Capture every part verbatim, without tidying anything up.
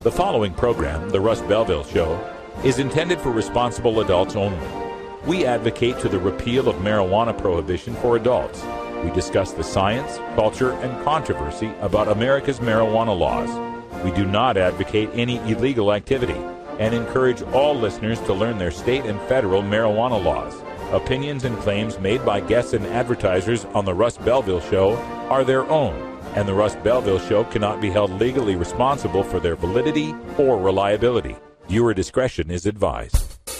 The following program, The Russ Belville Show, is intended for responsible adults only. We advocate to the repeal of marijuana prohibition for adults. We discuss the science, culture, and controversy about America's marijuana laws. We do not advocate any illegal activity and encourage all listeners to learn their state and federal marijuana laws. Opinions and claims made by guests and advertisers on The Russ Belville Show are their own, and The Russ Belville Show cannot be held legally responsible for their validity or reliability. Viewer discretion is advised.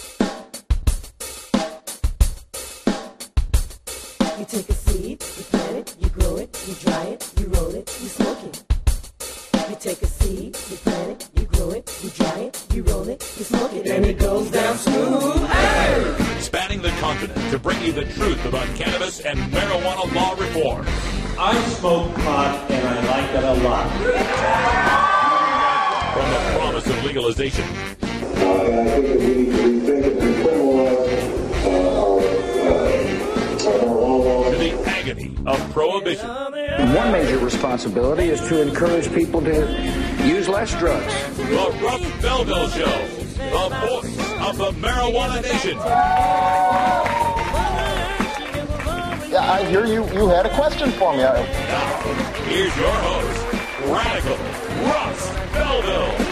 You take a seed, you plant it, you grow it, you dry it, you roll it, you smoke it. You take a seed, you plant it, you grow it, you dry it, you roll it, you smoke it, and it goes down smooth. Hey! Spanning the continent to bring you the truth about cannabis and marijuana law reform. I smoke pot, and I like it a lot. From the promise of legalization. Uh, and I think that we need to rethink and decriminalize uh, our, uh, our marijuana laws. To the agony of prohibition. One major responsibility is to encourage people to use less drugs. The Russ Belville Show, the voice of the marijuana nation. Yeah, I hear you. You had a question for me. Now, here's your host, Radical Russ Belville.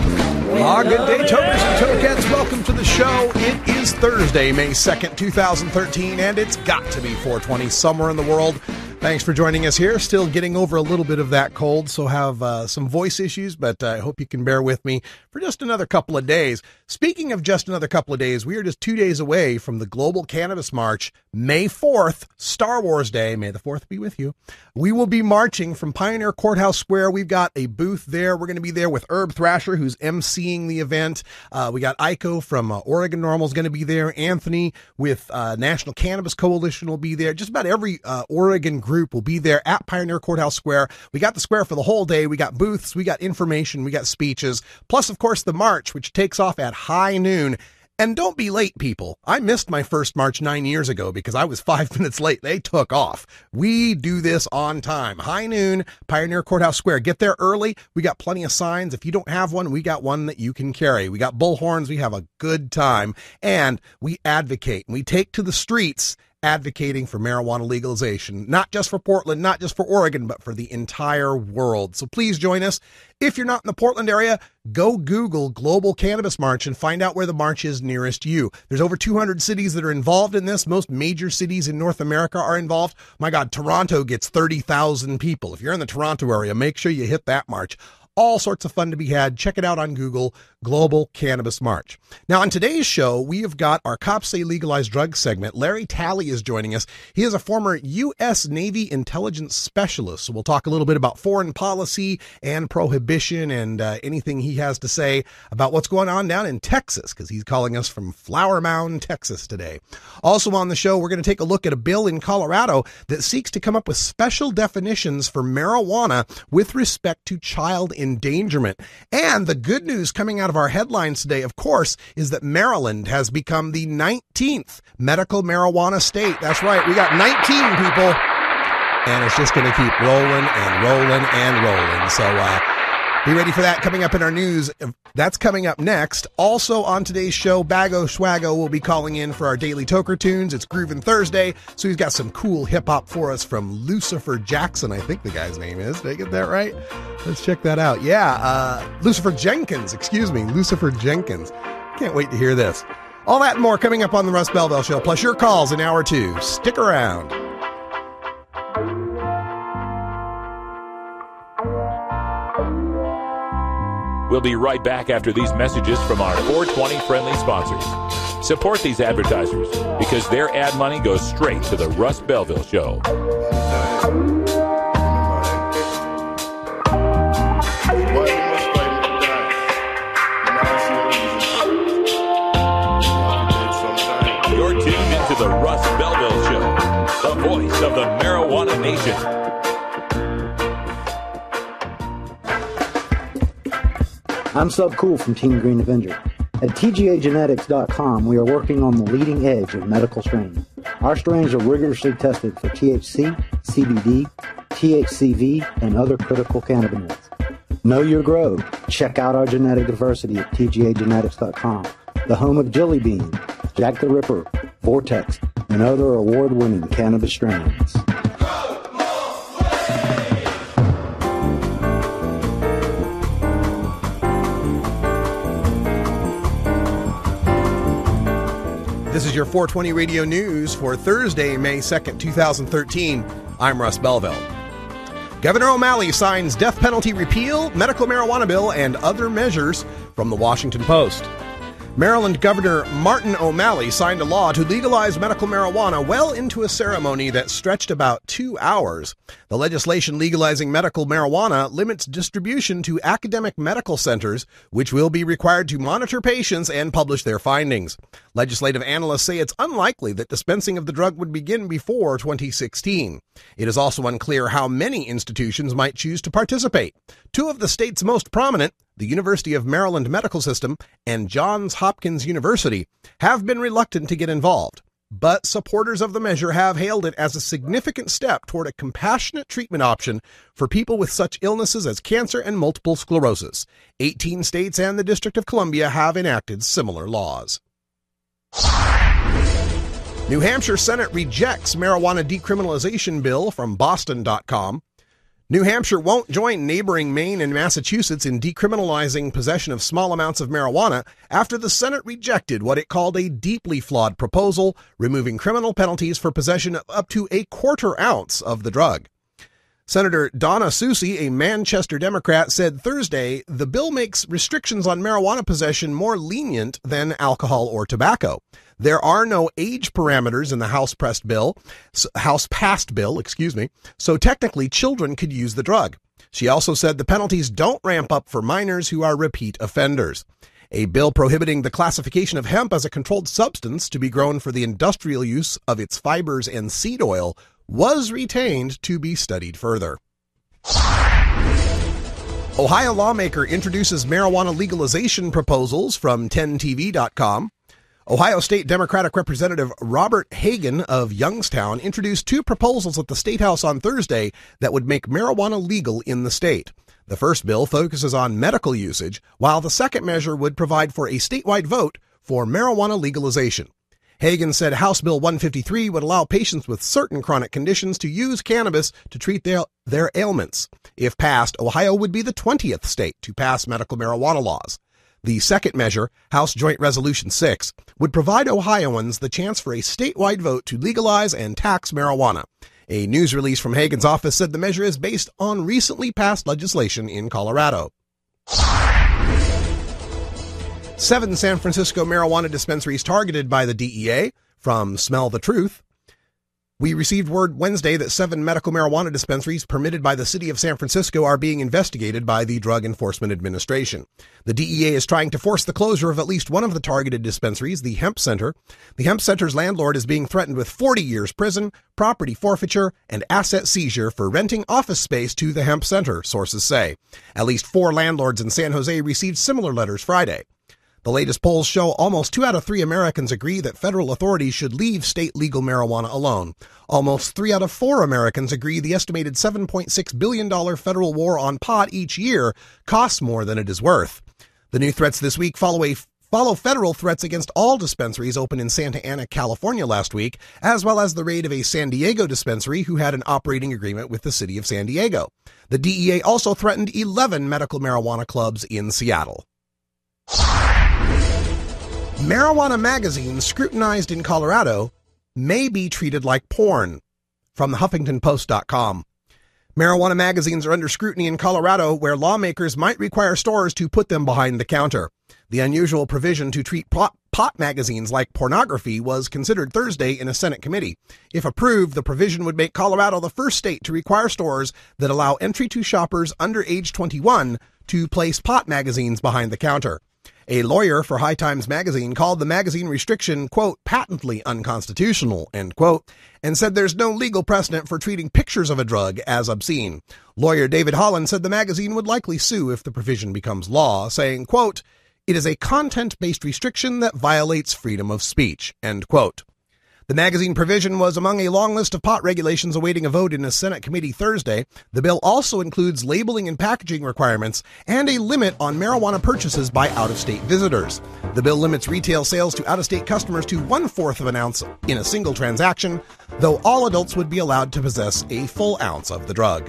Ah, good day, tokers and tokets. Welcome to the show. It is Thursday, May second, twenty thirteen, and it's got to be four twenty somewhere in the world. Thanks for joining us here. Still getting over a little bit of that cold, so have uh, some voice issues, but I uh, hope you can bear with me for just another couple of days. Speaking of just another couple of days, we are just two days away from the Global Cannabis March, May fourth, Star Wars Day. May the fourth be with you. We will be marching from Pioneer Courthouse Square. We've got a booth there. We're going to be there with Herb Thrasher, who's emceeing the event. Uh, we got Iko from uh, Oregon Normal is going to be there. Anthony with uh, National Cannabis Coalition will be there. Just about every uh, Oregon group will be there at Pioneer Courthouse Square. We got the square for the whole day. We got booths, we got information, we got speeches, plus, of course, the march, which takes off at high noon. And don't be late, people. I missed my first march nine years ago because I was five minutes late. They took off. We do this on time. High noon, Pioneer Courthouse Square. Get there early. We got plenty of signs. If you don't have one, we got one that you can carry. We got bullhorns. We have a good time. And we advocate. We take to the streets advocating for marijuana legalization, not just for Portland, not just for Oregon, but for the entire world. So please join us. If you're not in the Portland area, go Google Global Cannabis March and find out where the march is nearest you. There's over two hundred cities that are involved in this. Most major cities in North America are involved. My God, Toronto gets thirty thousand people. If you're in the Toronto area, make sure you hit that march. All sorts of fun to be had. Check it out on Google, Global Cannabis March. Now, on today's show, we have got our Cops Say Legalized Drugs segment. Larry Talley is joining us. He is a former U S Navy intelligence specialist. So we'll talk a little bit about foreign policy and prohibition and uh, anything he has to say about what's going on down in Texas, because he's calling us from Flower Mound, Texas today. Also on the show, we're going to take a look at a bill in Colorado that seeks to come up with special definitions for marijuana with respect to child endangerment. And the good news coming out of our headlines today, of course, is that Maryland has become the nineteenth medical marijuana state. That's right. We got nineteen people, and it's just going to keep rolling and rolling and rolling. So, uh, be ready for that coming up in our news. That's coming up next. Also on today's show, Bago Schwago will be calling in for our daily Toker Tunes. It's Groovin' Thursday, so he's got some cool hip-hop for us from Lucifer Jackson, I think the guy's name is. Did I get that right? Let's check that out. Yeah, uh, Lucifer Jenkins, excuse me, Lucifer Jenkins. Can't wait to hear this. All that and more coming up on the Russ Belville Show, plus your calls in hour two. Stick around. We'll be right back after these messages from our four twenty friendly sponsors. Support these advertisers because their ad money goes straight to the Russ Belville Show. You're tuned into the Russ Belville Show, the voice of the marijuana nation. I'm Sub Cool from Team Green Avenger. At T G A Genetics dot com, we are working on the leading edge of medical strains. Our strains are rigorously tested for T H C, C B D, T H C V, and other critical cannabinoids. Know your grow. Check out our genetic diversity at T G A genetics dot com, the home of Jelly Bean, Jack the Ripper, Vortex, and other award-winning cannabis strains. This is your four twenty Radio News for Thursday, May second, twenty thirteen. I'm Russ Belville. Governor O'Malley signs death penalty repeal, medical marijuana bill, and other measures from the Washington Post. Maryland Governor Martin O'Malley signed a law to legalize medical marijuana well into a ceremony that stretched about two hours. The legislation legalizing medical marijuana limits distribution to academic medical centers, which will be required to monitor patients and publish their findings. Legislative analysts say it's unlikely that dispensing of the drug would begin before twenty sixteen. It is also unclear how many institutions might choose to participate. Two of the state's most prominent, the University of Maryland Medical System and Johns Hopkins University, have been reluctant to get involved. But supporters of the measure have hailed it as a significant step toward a compassionate treatment option for people with such illnesses as cancer and multiple sclerosis. eighteen states and the District of Columbia have enacted similar laws. New Hampshire Senate rejects marijuana decriminalization bill from Boston dot com. New Hampshire won't join neighboring Maine and Massachusetts in decriminalizing possession of small amounts of marijuana after the Senate rejected what it called a deeply flawed proposal, removing criminal penalties for possession of up to a quarter ounce of the drug. Senator Donna Soucy, a Manchester Democrat, said Thursday the bill makes restrictions on marijuana possession more lenient than alcohol or tobacco. There are no age parameters in the House-passed bill, House-passed bill, excuse me, so technically children could use the drug. She also said the penalties don't ramp up for minors who are repeat offenders. A bill prohibiting the classification of hemp as a controlled substance to be grown for the industrial use of its fibers and seed oil was retained to be studied further. Ohio lawmaker introduces marijuana legalization proposals from ten T V dot com. Ohio State Democratic Representative Robert Hagan of Youngstown introduced two proposals at the State House on Thursday that would make marijuana legal in the state. The first bill focuses on medical usage, while the second measure would provide for a statewide vote for marijuana legalization. Hagan said House Bill one fifty-three would allow patients with certain chronic conditions to use cannabis to treat their, their ailments. If passed, Ohio would be the twentieth state to pass medical marijuana laws. The second measure, House Joint Resolution six, would provide Ohioans the chance for a statewide vote to legalize and tax marijuana. A news release from Hagan's office said the measure is based on recently passed legislation in Colorado. Seven San Francisco marijuana dispensaries targeted by the D E A, from Smell the Truth. We received word Wednesday that seven medical marijuana dispensaries permitted by the city of San Francisco are being investigated by the Drug Enforcement Administration. The D E A is trying to force the closure of at least one of the targeted dispensaries, the Hemp Center. The Hemp Center's landlord is being threatened with forty years prison, property forfeiture, and asset seizure for renting office space to the Hemp Center, sources say. At least four landlords in San Jose received similar letters Friday. The latest polls show almost two out of three Americans agree that federal authorities should leave state legal marijuana alone. Almost three out of four Americans agree the estimated seven point six billion dollars federal war on pot each year costs more than it is worth. The new threats this week follow a follow federal threats against all dispensaries open in Santa Ana, California last week, as well as the raid of a San Diego dispensary who had an operating agreement with the city of San Diego. The D E A also threatened eleven medical marijuana clubs in Seattle. Marijuana magazines scrutinized in Colorado may be treated like porn, from the Huffington Post dot com. Marijuana magazines are under scrutiny in Colorado, where lawmakers might require stores to put them behind the counter. The unusual provision to treat pot, pot magazines like pornography was considered Thursday in a Senate committee. If approved, the provision would make Colorado the first state to require stores that allow entry to shoppers under age twenty-one to place pot magazines behind the counter. A lawyer for High Times magazine called the magazine restriction, quote, patently unconstitutional, end quote, and said there's no legal precedent for treating pictures of a drug as obscene. Lawyer David Holland said the magazine would likely sue if the provision becomes law, saying, quote, it is a content-based restriction that violates freedom of speech, end quote. The magazine provision was among a long list of pot regulations awaiting a vote in a Senate committee Thursday. The bill also includes labeling and packaging requirements and a limit on marijuana purchases by out-of-state visitors. The bill limits retail sales to out-of-state customers to one-fourth of an ounce in a single transaction, though all adults would be allowed to possess a full ounce of the drug.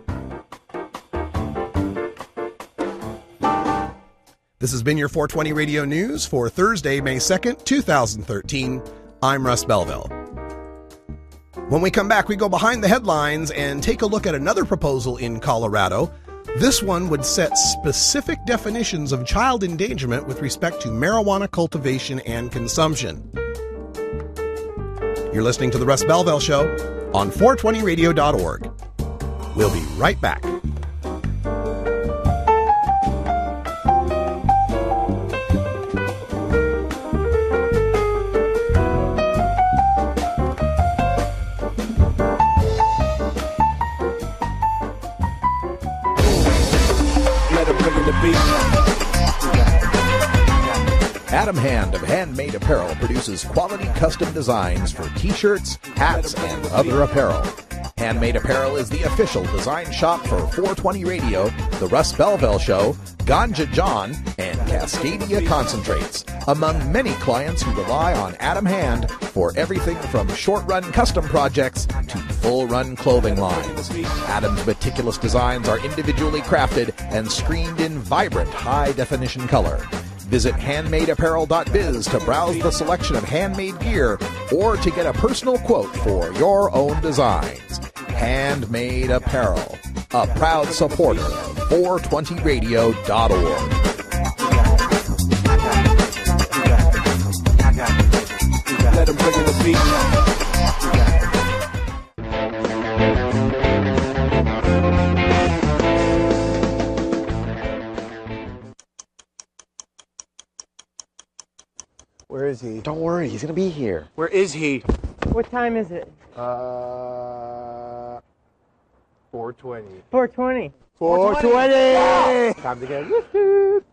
This has been your four twenty Radio News for Thursday, May second, twenty thirteen. I'm Russ Belville. When we come back, we go behind the headlines and take a look at another proposal in Colorado. This one would set specific definitions of child endangerment with respect to marijuana cultivation and consumption. You're listening to The Russ Belville Show on four twenty radio dot org. We'll be right back. Adam Hand of Handmade Apparel produces quality custom designs for t-shirts, hats, and other apparel. Handmade Apparel is the official design shop for four twenty Radio, The Russ Belville Show, Ganja John, and Cascadia Concentrates, among many clients who rely on Adam Hand for everything from short-run custom projects to full-run clothing lines. Adam's meticulous designs are individually crafted and screened in vibrant high-definition color. Visit handmade apparel dot biz to browse the selection of handmade gear or to get a personal quote for your own designs. Handmade Apparel, a proud supporter of four twenty radio dot org. Let them bring in the beat. Where is he? Don't worry, he's gonna be here. Where is he? What time is it? Uh, four twenty. four twenty. four twenty! Time to get woohoo!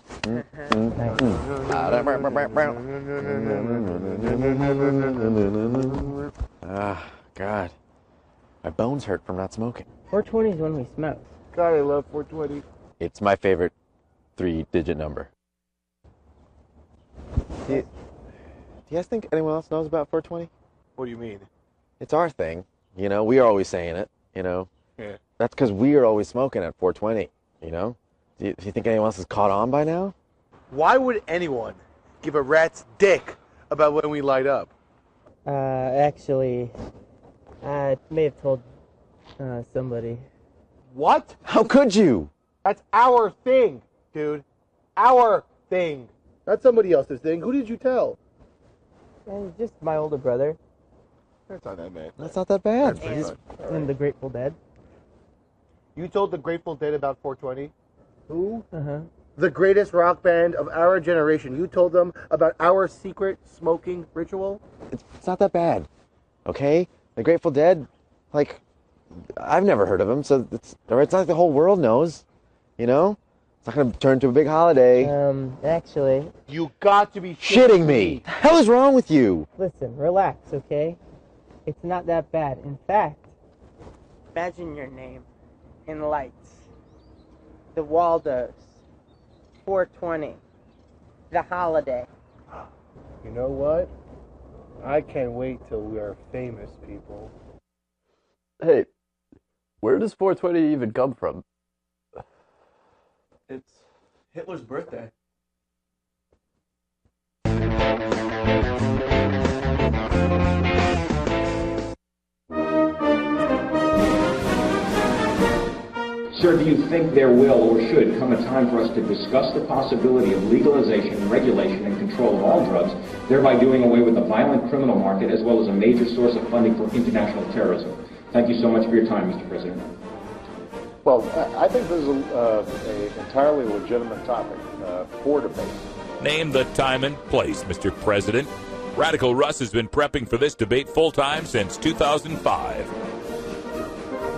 Ah, God. My bones hurt from not smoking. four twenty is when we smoke. God, I love four twenty. It's my favorite three-digit number. Do you, do you guys think anyone else knows about four twenty? What do you mean? It's our thing. You know, we are always saying it, you know. Yeah. That's because we are always smoking at four twenty, you know. Do you, do you think anyone else has caught on by now? Why would anyone give a rat's dick about when we light up? Uh, actually, I may have told uh, somebody. What? How could you? That's our thing, dude. Our thing. That's somebody else's thing. Who did you tell? Uh, just my older brother. That's not that bad. That's not that bad. That's And, right. and the Grateful Dead. You told the Grateful Dead about four twenty? Who? Uh-huh. The greatest rock band of our generation. You told them about our secret smoking ritual? It's, it's not that bad, okay? The Grateful Dead, like, I've never heard of them, so it's, or it's not like the whole world knows, you know? It's not going to turn into a big holiday. Um, actually... You got to be shitting me. The hell is wrong with you? Listen, relax, okay? It's not that bad. In fact, imagine your name in lights. The Waldos. four twenty. The holiday. You know what? I can't wait till we are famous people. Hey, where does four twenty even come from? It's Hitler's birthday. Sir, do you think there will or should come a time for us to discuss the possibility of legalization, regulation, and control of all drugs, thereby doing away with the violent criminal market as well as a major source of funding for international terrorism? Thank you so much for your time, Mister President. Well, I think this is an uh, entirely legitimate topic uh, for debate. Name the time and place, Mister President. Radical Russ has been prepping for this debate full-time since two thousand five.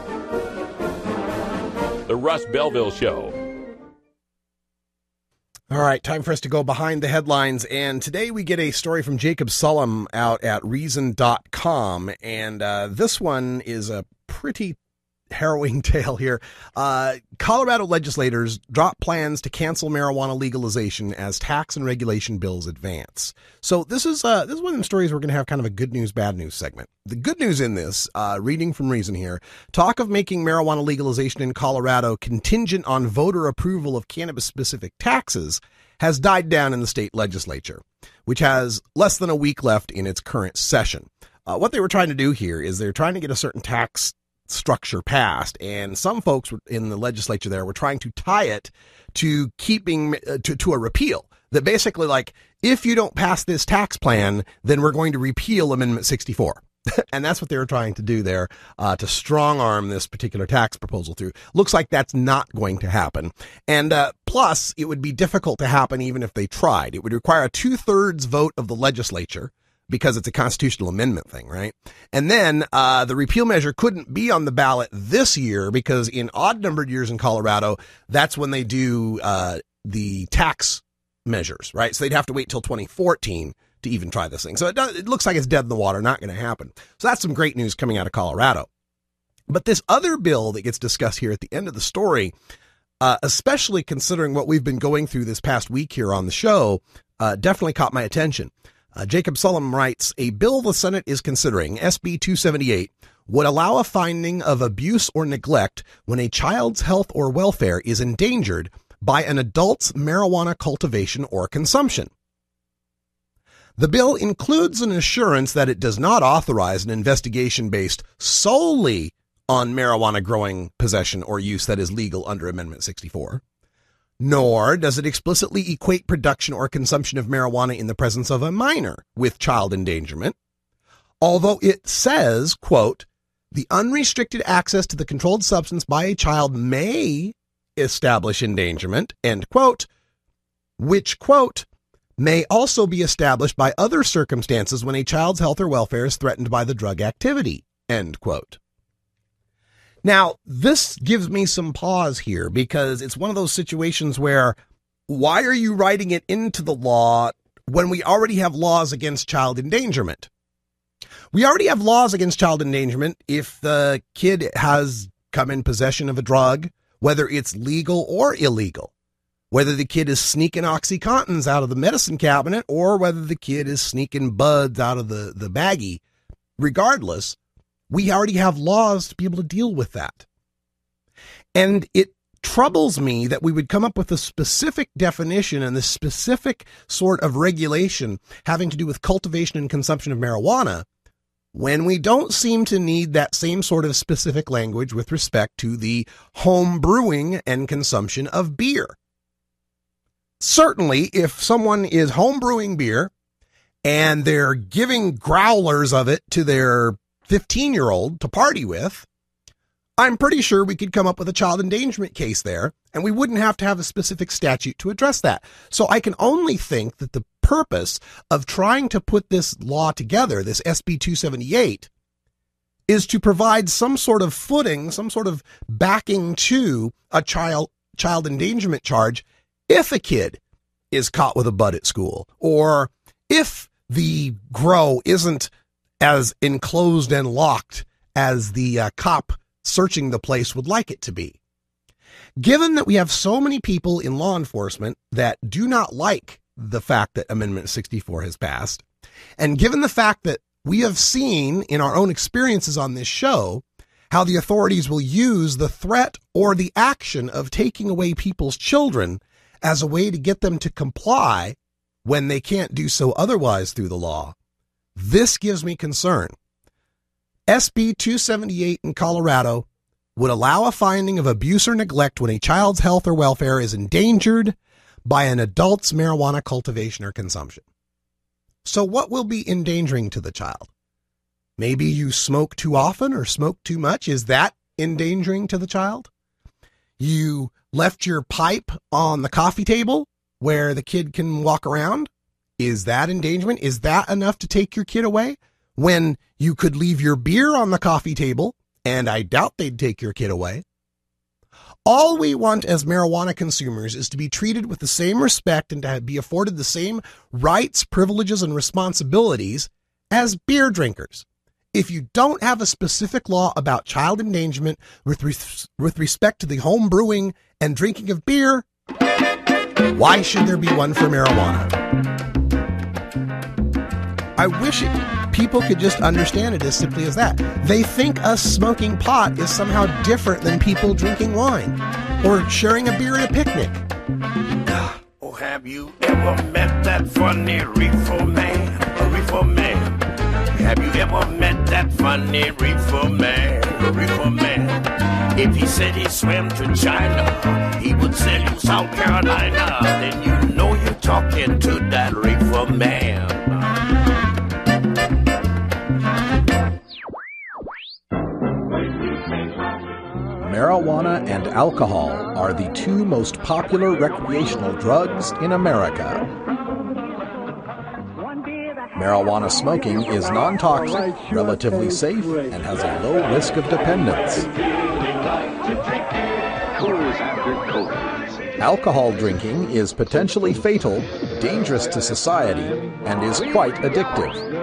The Russ Belville Show. All right, time for us to go behind the headlines, and today we get a story from Jacob Sullum out at reason dot com, and uh, this one is a pretty harrowing tale here. Uh, Colorado legislators drop plans to cancel marijuana legalization as tax and regulation bills advance. So this is uh, this is one of the stories we're going to have kind of a good news, bad news segment. The good news in this, uh, reading from Reason here, talk of making marijuana legalization in Colorado contingent on voter approval of cannabis-specific taxes has died down in the state legislature, which has less than a week left in its current session. Uh, what they were trying to do here is they're trying to get a certain tax structure passed, and some folks in the legislature there were trying to tie it to keeping uh, to, to a repeal. That basically, like, if you don't pass this tax plan, then we're going to repeal Amendment sixty-four. And that's what they were trying to do there, uh, to strong arm this particular tax proposal through. Looks like that's not going to happen. And uh, plus, it would be difficult to happen even if they tried. It would require a two-thirds vote of the legislature, because it's a constitutional amendment thing, right? And then uh, the repeal measure couldn't be on the ballot this year because in odd-numbered years in Colorado, that's when they do uh, the tax measures, right? So they'd have to wait till twenty fourteen to even try this thing. So it, does, it looks like it's dead in the water, not going to happen. So that's some great news coming out of Colorado. But this other bill that gets discussed here at the end of the story, uh, especially considering what we've been going through this past week here on the show, uh, definitely caught my attention. Uh, Jacob Sullum writes, a bill the Senate is considering, S B two seventy-eight, would allow a finding of abuse or neglect when a child's health or welfare is endangered by an adult's marijuana cultivation or consumption. The bill includes an assurance that it does not authorize an investigation based solely on marijuana growing, possession, or use that is legal under Amendment sixty-four. Nor does it explicitly equate production or consumption of marijuana in the presence of a minor with child endangerment, although it says, quote, the unrestricted access to the controlled substance by a child may establish endangerment, end quote, which, quote, may also be established by other circumstances when a child's health or welfare is threatened by the drug activity, end quote. Now, this gives me some pause here because it's one of those situations where why are you writing it into the law when we already have laws against child endangerment? We already have laws against child endangerment if the kid has come in possession of a drug, whether it's legal or illegal, whether the kid is sneaking OxyContins out of the medicine cabinet or whether the kid is sneaking buds out of the, the baggie. Regardless, we already have laws to be able to deal with that. And it troubles me that we would come up with a specific definition and this specific sort of regulation having to do with cultivation and consumption of marijuana when we don't seem to need that same sort of specific language with respect to the home brewing and consumption of beer. Certainly, if someone is home brewing beer and they're giving growlers of it to their fifteen-year-old to party with, I'm pretty sure we could come up with a child endangerment case there, and we wouldn't have to have a specific statute to address that. So I can only think that the purpose of trying to put this law together, this S B two seventy-eight, is to provide some sort of footing, some sort of backing to a child child endangerment charge if a kid is caught with a bud at school, or if the grow isn't as enclosed and locked as the uh, cop searching the place would like it to be. Given that we have so many people in law enforcement that do not like the fact that Amendment sixty-four has passed, and given the fact that we have seen in our own experiences on this show how the authorities will use the threat or the action of taking away people's children as a way to get them to comply when they can't do so otherwise through the law, this gives me concern. S B two seventy-eight in Colorado would allow a finding of abuse or neglect when a child's health or welfare is endangered by an adult's marijuana cultivation or consumption. So what will be endangering to the child? Maybe you smoke too often or smoke too much. Is that endangering to the child? You left your pipe on the coffee table where the kid can walk around. Is that endangerment? Is that enough to take your kid away? When you could leave your beer on the coffee table, and I doubt they'd take your kid away. All we want as marijuana consumers is to be treated with the same respect and to be afforded the same rights, privileges, and responsibilities as beer drinkers. If you don't have a specific law about child endangerment with, res- with respect to the home brewing and drinking of beer, why should there be one for marijuana? I wish it, people could just understand it as simply as that. They think us smoking pot is somehow different than people drinking wine or sharing a beer at a picnic. Oh, have you ever met that funny reefer man? A reefer man. Have you ever met that funny reefer man? A reefer man. If he said he swam to China, he would sell you South Carolina. Then you know you're talking to that reefer man. Marijuana and alcohol are the two most popular recreational drugs in America. Marijuana smoking is non-toxic, relatively safe, and has a low risk of dependence. Alcohol drinking is potentially fatal, dangerous to society, and is quite addictive.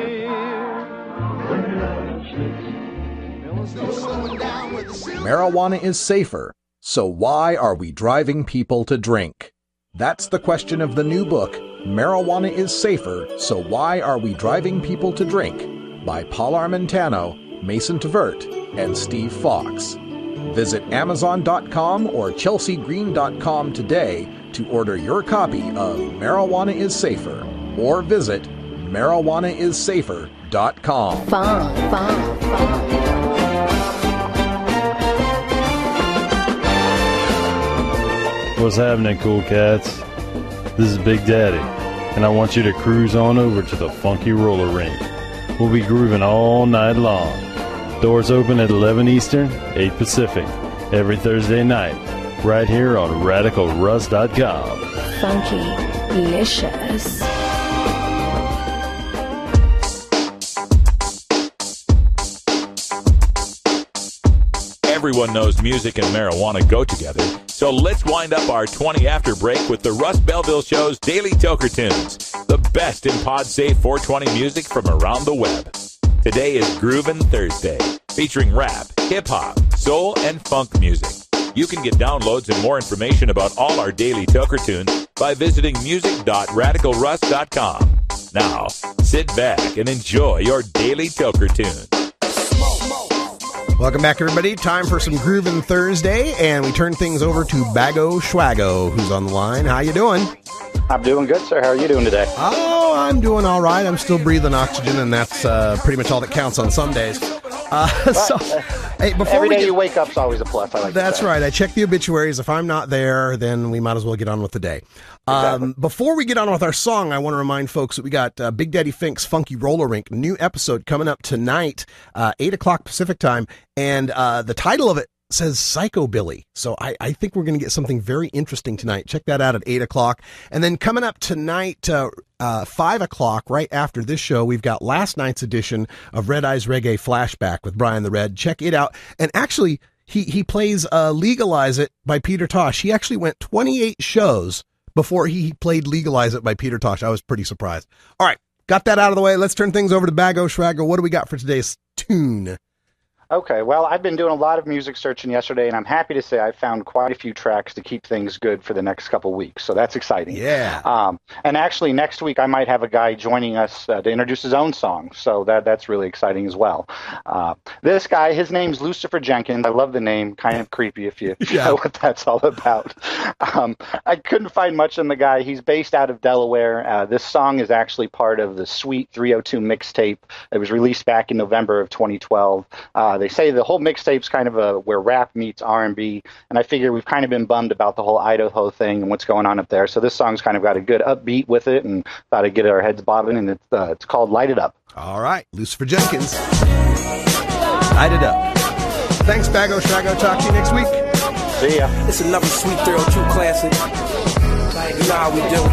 Marijuana is safer, so why are we driving people to drink? That's the question of the new book, Marijuana is Safer, So Why Are We Driving People to Drink? By Paul Armentano, Mason Tvert, and Steve Fox. Visit Amazon dot com or Chelsea Green dot com today to order your copy of Marijuana is Safer, or visit marijuana is safer dot com. Fun, fun, fun. What's happening, cool cats? This is Big Daddy, and I want you to cruise on over to the Funky Roller Rink. We'll be grooving all night long. Doors open at eleven Eastern, eight Pacific, every Thursday night, right here on radical russ dot com. Funky-licious. Everyone knows music and marijuana go together, so let's wind up our twenty after break with the Russ Belville Show's Daily Toker Tunes, the best in pod-safe four twenty music from around the web. Today is Groovin' Thursday, featuring rap, hip-hop, soul, and funk music. You can get downloads and more information about all our Daily Toker Tunes by visiting music dot radical russ dot com. Now, sit back and enjoy your Daily Toker Tunes. Welcome back, everybody. Time for some Groovin' Thursday, and we turn things over to Bago Schwago, who's on the line. How you doing? I'm doing good, sir. How are you doing today? Oh, I'm doing all right. I'm still breathing oxygen, and that's uh, pretty much all that counts on some days. Uh, so, hey, before Every we day get, you wake up is always a plus. I like that's that. right. I check the obituaries. If I'm not there, then we might as well get on with the day. Um, exactly. Before we get on with our song, I want to remind folks that we got uh, Big Daddy Fink's Funky Roller Rink, new episode coming up tonight, uh, eight o'clock Pacific time, and uh, the title of it says Psychobilly. So I, I think we're going to get something very interesting tonight. Check that out at eight o'clock. And then coming up tonight, uh, uh, five o'clock, right after this show, we've got last night's edition of Red Eyes Reggae Flashback with Brian the Red. Check it out. And actually, he, he plays uh, Legalize It by Peter Tosh. He actually went twenty-eight shows before he played Legalize It by Peter Tosh. I was pretty surprised. All right, got that out of the way. Let's turn things over to Bago Schwago. What do we got for today's tune? Okay, well, I've been doing a lot of music searching yesterday, and I'm happy to say I found quite a few tracks to keep things good for the next couple weeks, so that's exciting. Yeah. Um, and actually, next week I might have a guy joining us uh, to introduce his own song, so that that's really exciting as well. Uh, this guy, his name's Lucifer Jenkins. I love the name, kind of creepy if you, if you Yeah. know what that's all about. Um, I couldn't find much on the guy. He's based out of Delaware. Uh, this song is actually part of the Sweet three oh two mixtape. It was released back in November of twenty twelve. Uh, they say the whole mixtape's kind of a where rap meets R and B, and I figure we've kind of been bummed about the whole Idaho thing and what's going on up there. So this song's kind of got a good upbeat with it, and thought I'd get our heads bobbing, and it's uh, it's called Light It Up. All right, Lucifer Jenkins. Light It Up. Thanks, Bago Schwago. Talk to you next week. See ya. It's another Sweet three oh two classic. You know how we do.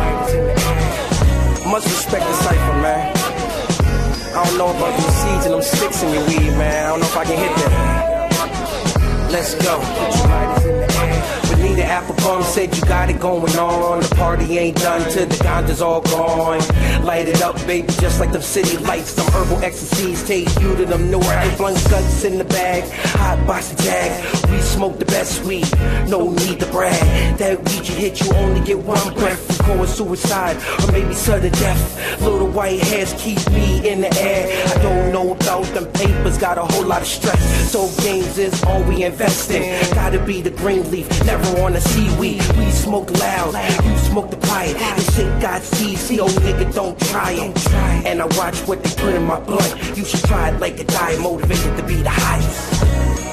Much respect to Cypher, man. I don't know about them seeds and them sticks in your weed, man. I don't know if I can hit that. Let's go. Put your lighters in the air. apple bum said you got it going on. The party ain't done till the ganja's all gone. Light it up, baby, just like them city lights. Some herbal ecstasies take you to them newer. I flung guts in the bag, hot box of jag. We smoke the best weed, no need to brag. That weed you hit, you only get one breath. Before suicide, or maybe sudden death. Little white hairs keep me in the air. I don't know about them papers, got a whole lot of stress. So games is all we invest in. Gotta be the green leaf, never on the seaweed. We smoke loud, you smoke the quiet. This shit got seeds, see old nigga, don't try it. And I watch what they put in my blood. You should try it like a diet, motivated to be the highest.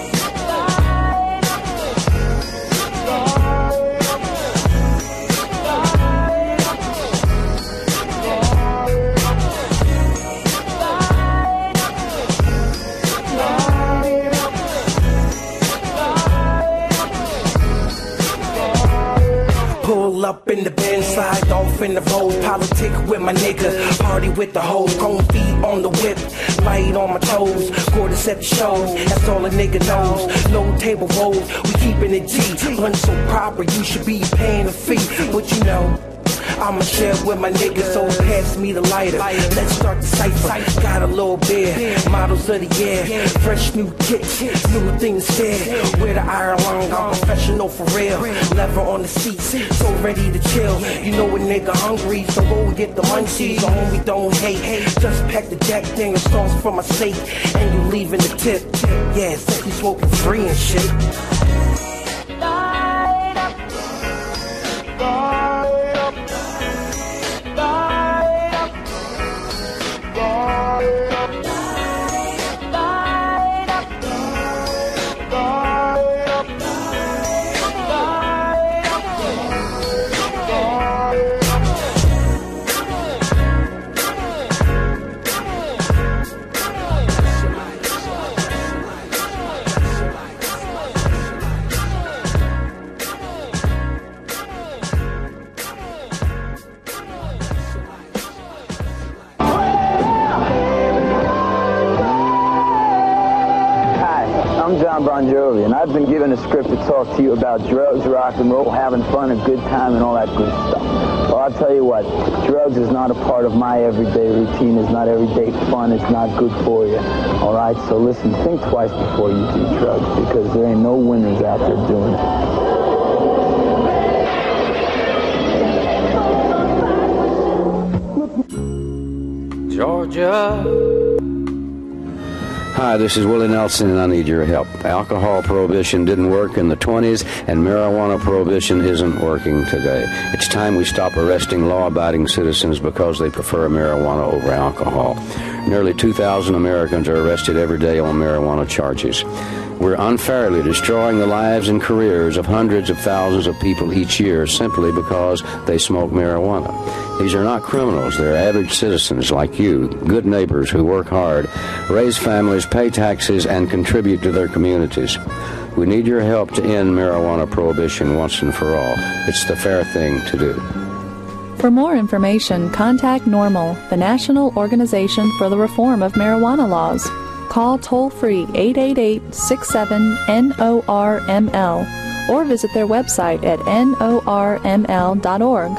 Pull up in the Benz, slide off in the road, politic with my nigga, party with the hoes, cold feet on the whip, light on my toes, quarter set the shows, that's all a nigga knows, no table rolls, we keeping it G, run so proper, you should be paying a fee, but you know, I'ma share with my niggas, so pass me the lighter. Let's start the cipher. Got a little beer, models of the year, fresh new kicks, new things there. Wear the iron lung, I'm professional for real. Lever on the seat, so ready to chill. You know a nigga hungry, so go and get the munchies. The homie don't hate, just pack the Jack Daniels sauce for my sake, and you leaving the tip. Yeah, since you smoking free and shit. Bon Jovi, and I've been given a script to talk to you about drugs, rock and roll, having fun, a good time, and all that good stuff. Well, I'll tell you what, drugs is not a part of my everyday routine. It's not everyday fun. It's not good for you. All right, so listen, think twice before you do drugs, because there ain't no winners out there doing it. Georgia. Hi, this is Willie Nelson, and I need your help. Alcohol prohibition didn't work in the twenties, and marijuana prohibition isn't working today. It's time we stop arresting law-abiding citizens because they prefer marijuana over alcohol. Nearly two thousand Americans are arrested every day on marijuana charges. We're unfairly destroying the lives and careers of hundreds of thousands of people each year simply because they smoke marijuana. These are not criminals. They're average citizens like you, good neighbors who work hard, raise families, pay taxes, and contribute to their communities. We need your help to end marijuana prohibition once and for all. It's the fair thing to do. For more information, contact NORML, the National Organization for the Reform of Marijuana Laws. Call toll-free eight eight eight, six seven, N O R M L or visit their website at N O R M L dot org.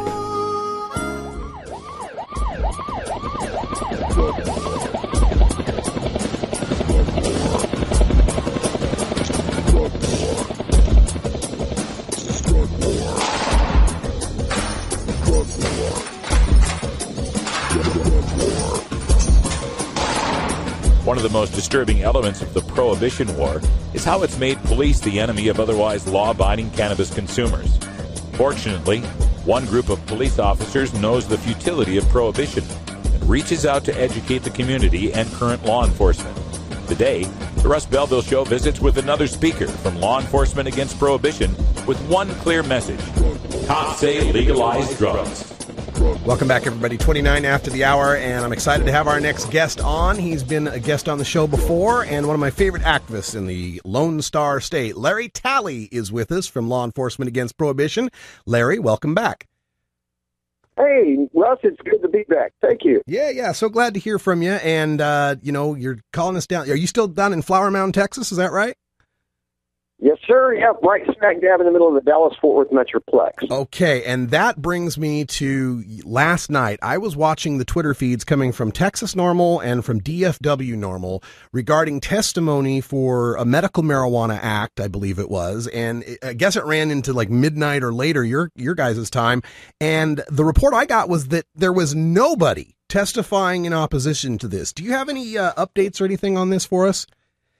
One of the most disturbing elements of the Prohibition War is how it's made police the enemy of otherwise law-abiding cannabis consumers. Fortunately, one group of police officers knows the futility of prohibition and reaches out to educate the community and current law enforcement. Today, the Russ Belville Show visits with another speaker from Law Enforcement Against Prohibition with one clear message. Cops say legalize drugs. Welcome back, everybody. twenty-nine after the hour, and I'm excited to have our next guest on. He's been a guest on the show before, and one of my favorite activists in the Lone Star State. Larry Talley is with us from Law Enforcement Against Prohibition. Larry, welcome back. Hey, Russ, it's good to be back. Thank you. Yeah, yeah, so glad to hear from you, and, uh, you know, you're calling us down. Are you still down in Flower Mound, Texas? Is that right? Yes, sir. Yep, right smack dab in the middle of the Dallas-Fort Worth Metroplex. Okay, and that brings me to last night. I was watching the Twitter feeds coming from Texas Normal and from D F W Normal regarding testimony for a medical marijuana act, I believe it was, and it, I guess it ran into like midnight or later, your your guys' time, and the report I got was that there was nobody testifying in opposition to this. Do you have any uh, updates or anything on this for us?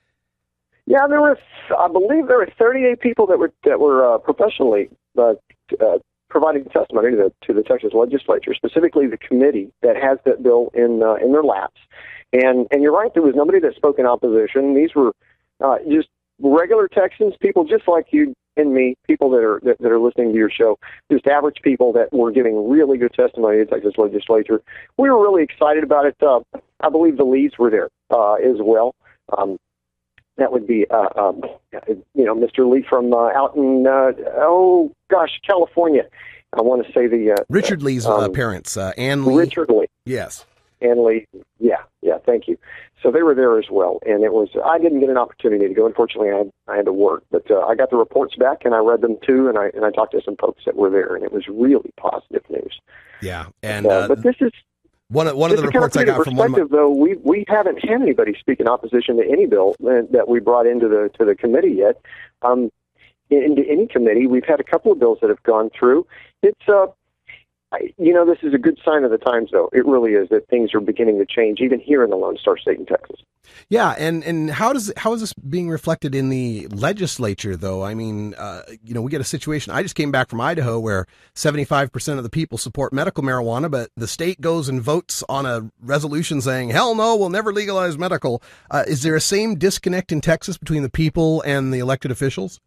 Yeah, there was, I believe there were thirty-eight people that were that were uh, professionally uh, uh, providing testimony to the, to the Texas legislature, specifically the committee that has that bill in uh, in their laps. And and you're right, there was nobody that spoke in opposition. These were uh, just regular Texans, people just like you and me, people that are that, that are listening to your show, just average people that were giving really good testimony to the Texas legislature. We were really excited about it. Uh, I believe the leads were there uh, as well. Um, That would be, uh, um, you know, Mister Lee from uh, out in, uh, oh, gosh, California. I want to say the... Uh, Richard Lee's um, uh, parents, uh, Ann Lee. Richard Lee. Yes. Ann Lee. Yeah, yeah, thank you. So they were there as well. And it was, I didn't get an opportunity to go. Unfortunately, I had, I had to work. But uh, I got the reports back, and I read them, too, and I and I talked to some folks that were there, and it was really positive news. Yeah, and... Uh, uh, but this is... One of, one of the reports I got from one of my... though, we we haven't had anybody speak in opposition to any bill that we brought into the to the committee yet. Um, into any committee, we've had a couple of bills that have gone through. It's uh, I, you know, this is a good sign of the times, though. It really is that things are beginning to change, even here in the Lone Star State in Texas. Yeah, and, and how does how is this being reflected in the legislature, though? I mean, uh, you know, we get a situation. I just came back from Idaho where seventy-five percent of the people support medical marijuana, but the state goes and votes on a resolution saying, hell no, we'll never legalize medical. Uh, is there a same disconnect in Texas between the people and the elected officials?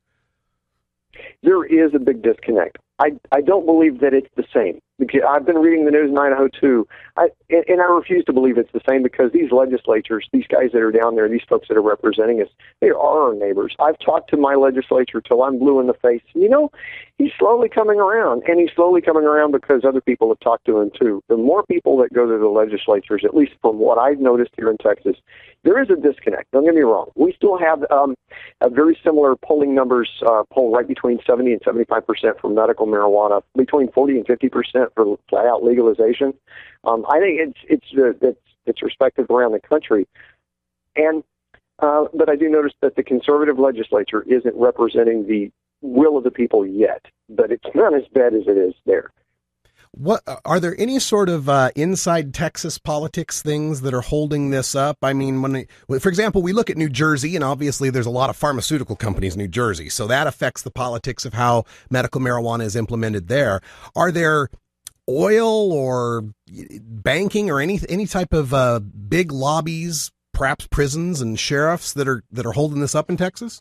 There is a big disconnect. I, I don't believe that it's the same. I've been reading the news in Idaho, too, I, and I refuse to believe it's the same because these legislatures, these guys that are down there, these folks that are representing us, they are our neighbors. I've talked to my legislature till I'm blue in the face. You know, he's slowly coming around, and he's slowly coming around because other people have talked to him, too. The more people that go to the legislatures, at least from what I've noticed here in Texas, there is a disconnect. Don't get me wrong. We still have um, a very similar polling numbers, uh, poll right between seventy and seventy-five percent for medical marijuana, between forty and fifty percent for flat-out legalization. Um, I think it's it's uh, it's it's respected around the country, and uh, but I do notice that the conservative legislature isn't representing the will of the people yet. But it's not as bad as it is there. What are there any sort of uh, inside Texas politics things that are holding this up? I mean, when, we, for example, we look at New Jersey, and obviously there's a lot of pharmaceutical companies in New Jersey, so that affects the politics of how medical marijuana is implemented there. Are there oil or banking or any any type of uh, big lobbies, perhaps prisons and sheriffs that are that are holding this up in Texas?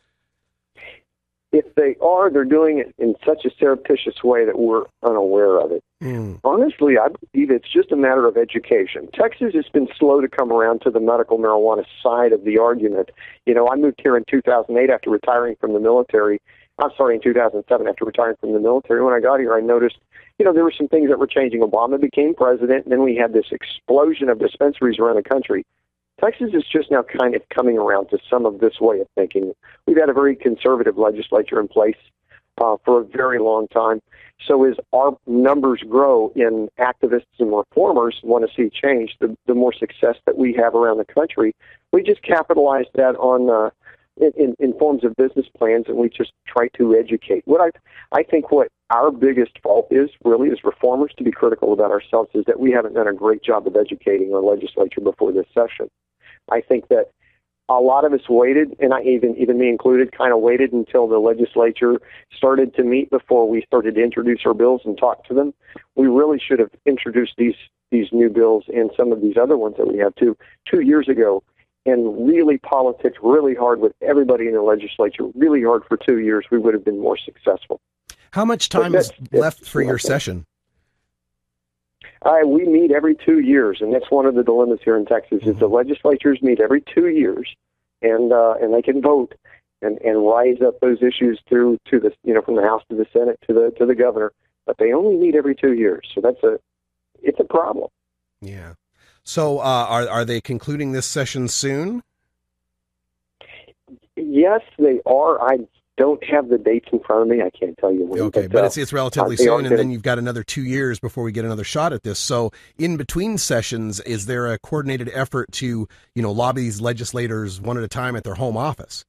If they are, they're doing it in such a surreptitious way that we're unaware of it. Mm. Honestly, I believe it's just a matter of education. Texas has been slow to come around to the medical marijuana side of the argument. You know, I moved here in two thousand eight after retiring from the military. I'm sorry, in two thousand seven after retiring from the military. When I got here, I noticed, you know, there were some things that were changing. Obama became president, and then we had this explosion of dispensaries around the country. Texas is just now kind of coming around to some of this way of thinking. We've had a very conservative legislature in place uh, for a very long time. So as our numbers grow in activists and reformers want to see change, the, the more success that we have around the country, we just capitalize that on uh, in, in forms of business plans, and we just try to educate. What I I think what our biggest fault is, really, as reformers, to be critical about ourselves, is that we haven't done a great job of educating our legislature before this session. I think that a lot of us waited, and I even even me included, kind of waited until the legislature started to meet before we started to introduce our bills and talk to them. We really should have introduced these these new bills and some of these other ones that we have too two years ago, and really politics really hard with everybody in the legislature, really hard for two years. We would have been more successful. How much time is left for your session? Uh, we meet every two years, and that's one of the dilemmas here in Texas. Mm-hmm. Is the legislatures meet every two years, and uh, and they can vote and, and rise up those issues through to the you know from the House to the Senate to the to the governor, but they only meet every two years. So that's a it's a problem. Yeah. So uh, are are they concluding this session soon? yes, they are. I don't have the dates in front of me. I can't tell you when. Okay, but, but it's it's relatively uh, soon, and gonna, then you've got another two years before we get another shot at this. So, in between sessions, is there a coordinated effort to, you know, lobby these legislators one at a time at their home office?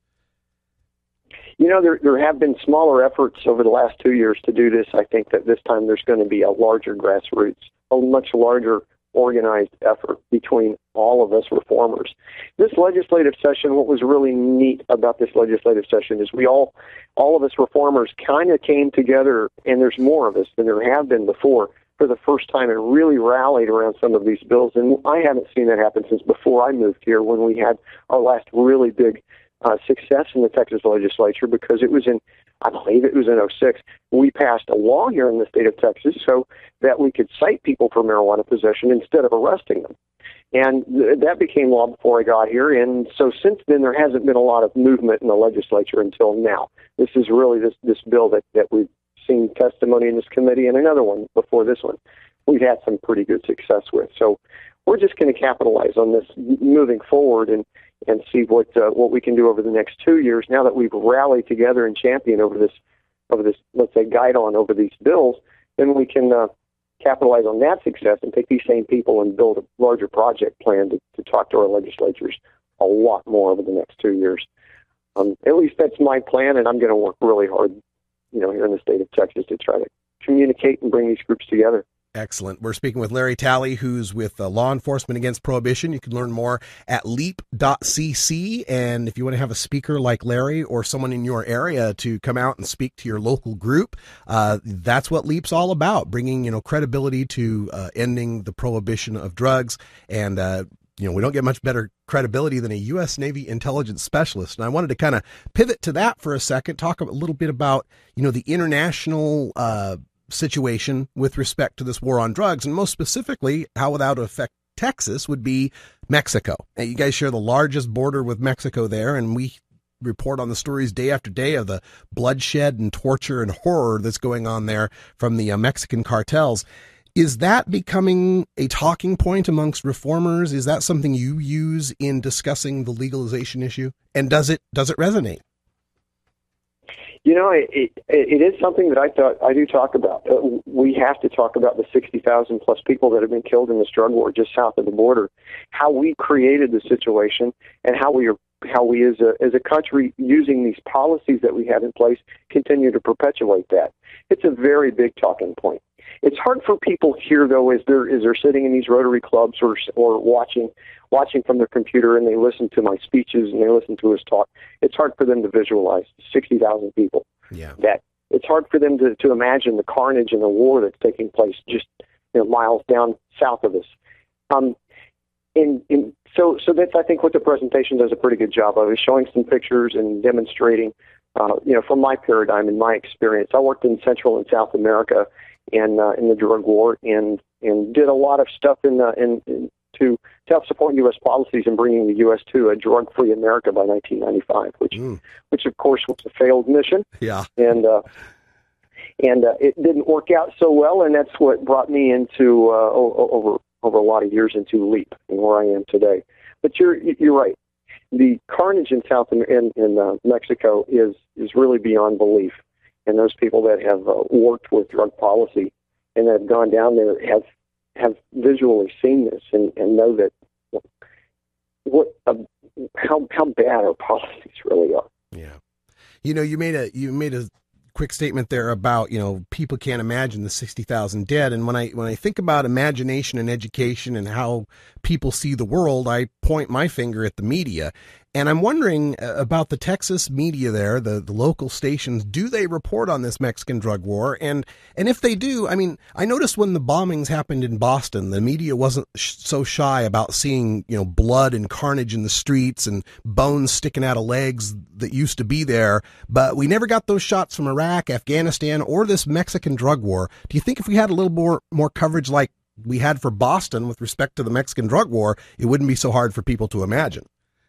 You know, there there have been smaller efforts over the last two years to do this. I think that this time there's going to be a larger grassroots, a much larger organized effort between all of us reformers. This legislative session, what was really neat about this legislative session is we all, all of us reformers kind of came together, and there's more of us than there have been before, for the first time, and really rallied around some of these bills. And I haven't seen that happen since before I moved here, when we had our last really big uh, success in the Texas legislature, because it was in, I believe it was in oh six, we passed a law here in the state of Texas so that we could cite people for marijuana possession instead of arresting them. And th- that became law before I got here. And so since then, there hasn't been a lot of movement in the legislature until now. This is really this, this bill that, that we've seen testimony in this committee, and another one before this one we've had some pretty good success with. So we're just going to capitalize on this moving forward and, and see what uh, what we can do over the next two years. Now that we've rallied together and championed over this, over this, let's say, guide on over these bills, then we can uh, capitalize on that success and take these same people and build a larger project plan to, to talk to our legislatures a lot more over the next two years. Um, at least that's my plan, and I'm going to work really hard, you know, here in the state of Texas to try to communicate and bring these groups together. Excellent. We're speaking with Larry Talley, who's with uh, Law Enforcement Against Prohibition. You can learn more at leap dot c c. And if you want to have a speaker like Larry or someone in your area to come out and speak to your local group, uh, that's what LEAP's all about, bringing, you know, credibility to uh, ending the prohibition of drugs. And, uh, you know, we don't get much better credibility than a U S Navy intelligence specialist. And I wanted to kind of pivot to that for a second, talk a little bit about, you know, the international uh situation with respect to this war on drugs, and most specifically how that would affect Texas would be Mexico. And you guys share the largest border with Mexico there, and we report on the stories day after day of the bloodshed and torture and horror that's going on there from the uh, Mexican cartels. Is that becoming a talking point amongst reformers? Is that something you use in discussing the legalization issue? And does it does it resonate? You know, it, it, it is something that I thought I do talk about. Uh, we have to talk about the sixty thousand plus people that have been killed in this drug war just south of the border, how we created the situation, and how we are, how we as a as a country, using these policies that we have in place, continue to perpetuate that. It's a very big talking point. It's hard for people here, though, as they're as they're sitting in these Rotary clubs or or watching watching from their computer, and they listen to my speeches and they listen to us talk. It's hard for them to visualize sixty thousand people. Yeah. That it's hard for them to, to imagine the carnage and the war that's taking place just, you know, miles down south of us. Um, and, and so so that's, I think, what the presentation does a pretty good job of, is showing some pictures and demonstrating, uh, you know, from my paradigm and my experience. I worked in Central and South America and uh, in the drug war, and and did a lot of stuff in the in, in to to help support U S policies in bringing the U S to a drug-free America by nineteen ninety-five, which mm. which of course was a failed mission. Yeah, and uh, and uh, it didn't work out so well, and that's what brought me into uh, over over a lot of years into LEAP and where I am today. But you're you're right. The carnage in South in in uh, Mexico is is really beyond belief. And those people that have uh, worked with drug policy and have gone down there have have visually seen this and, and know that what uh, how how bad our policies really are. Yeah, you know, you made a you made a quick statement there about, you know, people can't imagine the sixty thousand dead, and when I when I think about imagination and education and how people see the world, I point my finger at the media. And I'm wondering about the Texas media there, the, the local stations. Do they report on this Mexican drug war? And and if they do, I mean, I noticed when the bombings happened in Boston, the media wasn't sh- so shy about seeing, you know, blood and carnage in the streets and bones sticking out of legs that used to be there. But we never got those shots from Iraq, Afghanistan, or this Mexican drug war. Do you think if we had a little more more coverage like we had for Boston with respect to the Mexican drug war, it wouldn't be so hard for people to imagine?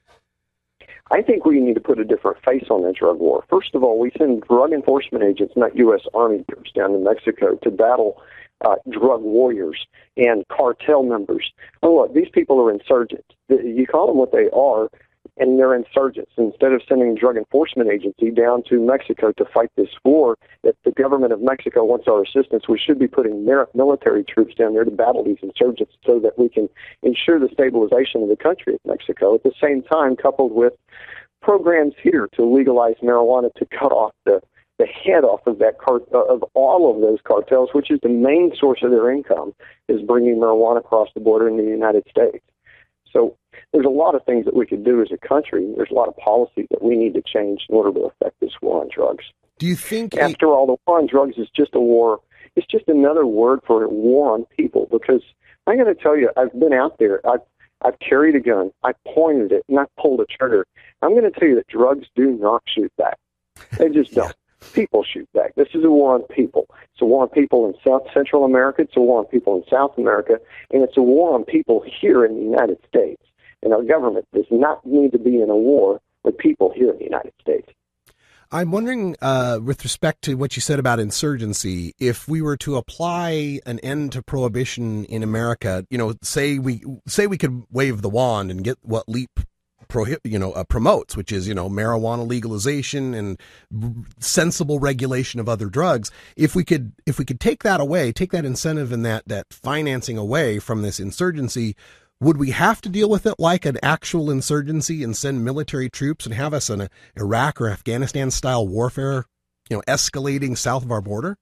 I think we need to put a different face on that drug war. First of all, we send drug enforcement agents, not U S Army troops, down to Mexico to battle uh, drug warriors and cartel members. Oh, look, these people are insurgents. You call them what they are. and they're insurgents. Instead of sending a drug enforcement agency down to Mexico to fight this war, if the government of Mexico wants our assistance, we should be putting military troops down there to battle these insurgents so that we can ensure the stabilization of the country of Mexico. At the same time, coupled with programs here to legalize marijuana to cut off the, the head off of that car, of all of those cartels, which is the main source of their income, is bringing marijuana across the border in the United States. So there's a lot of things that we could do as a country. There's a lot of policies that we need to change in order to affect this war on drugs. Do you think... After all, the war on drugs is just a war. It's just another word for a war on people, because I'm going to tell you, I've been out there. I've, I've carried a gun. I pointed it, and I pulled a trigger. I'm going to tell you that drugs do not shoot back. They just don't. People shoot back. This is a war on people. It's a war on people in South Central America. It's a war on people in South America. And it's a war on people here in the United States. And our government does not need to be in a war with people here in the United States. I'm wondering, uh, with respect to what you said about insurgency, if we were to apply an end to prohibition in America, you know, say we say we could wave the wand and get what LEAP prohib- you know, uh, promotes, which is, you know, marijuana legalization and r- sensible regulation of other drugs. If we could, if we could take that away, take that incentive and that, that financing away from this insurgency, would we have to deal with it like an actual insurgency and send military troops and have us in a Iraq or Afghanistan style warfare, you know, escalating south of our border?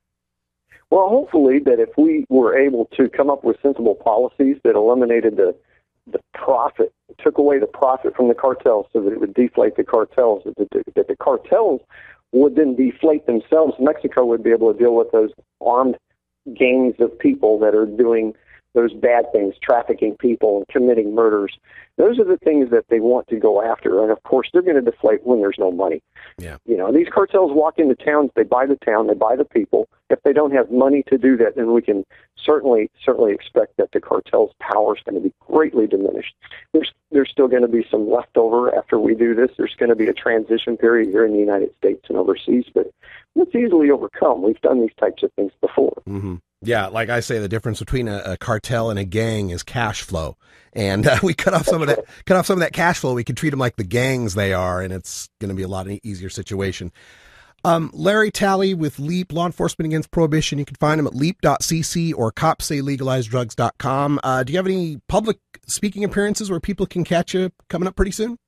Well, hopefully that if we were able to come up with sensible policies that eliminated the the profit, took away the profit from the cartels so that it would deflate the cartels, that the, that the cartels would then deflate themselves, Mexico would be able to deal with those armed gangs of people that are doing those bad things, trafficking people and committing murders. Those are the things that they want to go after. And, of course, they're going to deflate when there's no money. Yeah. You know, these cartels walk into towns, they buy the town, they buy the people. If they don't have money to do that, then we can certainly, certainly expect that the cartel's power is going to be greatly diminished. There's, there's still going to be some leftover after we do this. There's going to be a transition period here in the United States and overseas, but it's easily overcome. We've done these types of things before. Mm-hmm. Yeah, like I say, the difference between a, a cartel and a gang is cash flow, and uh, we cut off some That's of that. Cut off some of that cash flow. We can treat them like the gangs they are, and it's going to be a lot easier situation. Um, Larry Talley with LEAP, Law Enforcement Against Prohibition. You can find him at leap dot c c or cops say legalize drugs dot com. Uh, do you have any public speaking appearances where people can catch you coming up pretty soon?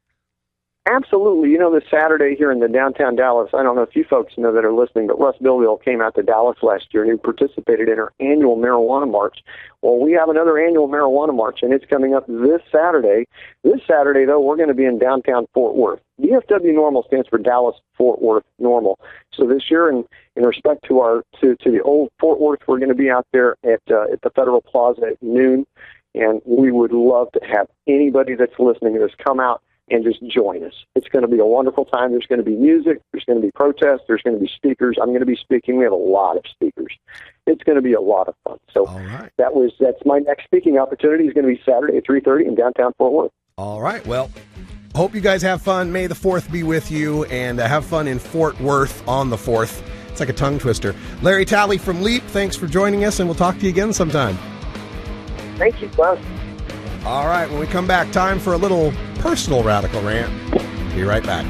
Absolutely. You know, this Saturday here in the downtown Dallas, I don't know if you folks know that are listening, but Russ Belville came out to Dallas last year and he participated in our annual marijuana march. Well, we have another annual marijuana march, and it's coming up this Saturday. This Saturday, though, we're going to be in downtown Fort Worth. D F W Normal stands for Dallas Fort Worth Normal. So this year, in, in respect to our to, to the old Fort Worth, we're going to be out there at uh, at the Federal Plaza at noon, and we would love to have anybody that's listening to this come out and just join us. It's going to be a wonderful time. There's going to be music. There's going to be protests. There's going to be speakers. I'm going to be speaking. We have a lot of speakers. It's going to be a lot of fun. So that was that's my next speaking opportunity. Is going to be Saturday at three thirty in downtown Fort Worth. All right. Well, hope you guys have fun. May the fourth be with you, and uh, have fun in Fort Worth on the fourth. It's like a tongue twister. Larry Talley from LEAP, thanks for joining us, and we'll talk to you again sometime. Thank you, Buzz. All right, when we come back, time for a little personal radical rant. Be right back.